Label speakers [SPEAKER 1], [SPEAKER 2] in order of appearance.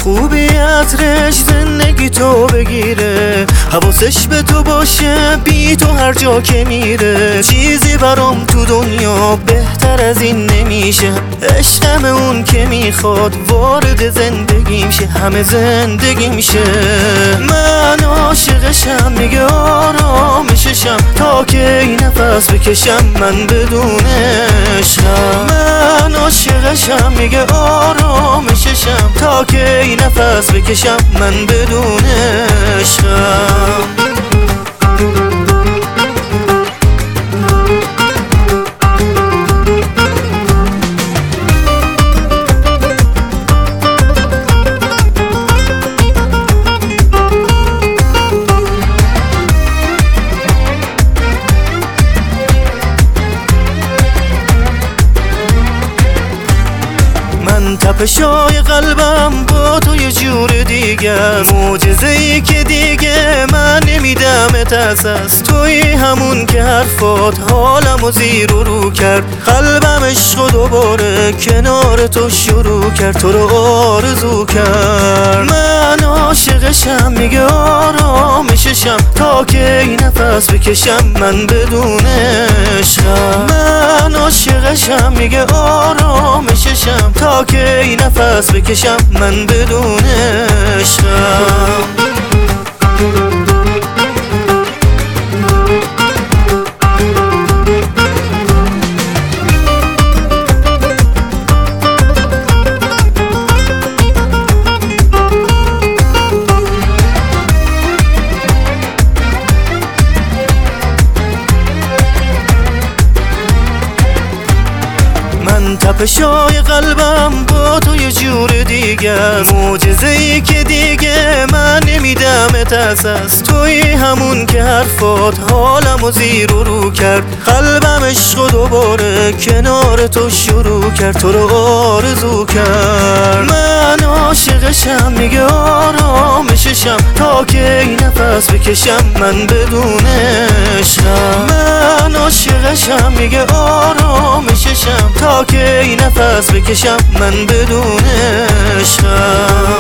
[SPEAKER 1] خوبی عطرش زندگی تو بگیره، حواسش به تو باشه بی تو هر جا که میره. چیزی برام تو دنیا بهتر از این نمیشه، عشقم اون که میخواد وارد زندگیم شه، همه زندگیم شه. من عاشقشم، میگه آرامششم تا که این نفس بکشم من بدون عشقم. من عاشقشم، میگه آرامششم تا که این نفس بکشم من بدون عشقم. من تپشای قلبم با تو یه جور دیگه است، معجزه‌ای که دیگه من نمیدمت از توی همون که حرفات حالمو زیر و رو کرد. قلبم عشق دوباره کنار تو شروع کرد، تو رو آرزو کرد. من عاشقشم، میگه آرامششم تا که این نفس بکشم من بدون عشقم. من عاشقشم، میگه آرامششم تا که این نفس بکشم من بدون عشقم. من تپشای قلبم با تو یه جور دیگه است، معجزه‌ای که دیگه من نمیدمت از توی همون که حرفات حالمو زیر و رو کرد. قلبم عشق دوباره کنار تو شروع کرد، تو رو آرزو کرد. من عاشقشم، میگه آرامششم تا که این نفس بکشم من بدون عشقم. من عاشقشم، میگه آرامششم تا که این نفس بکشم من بدون عشقم.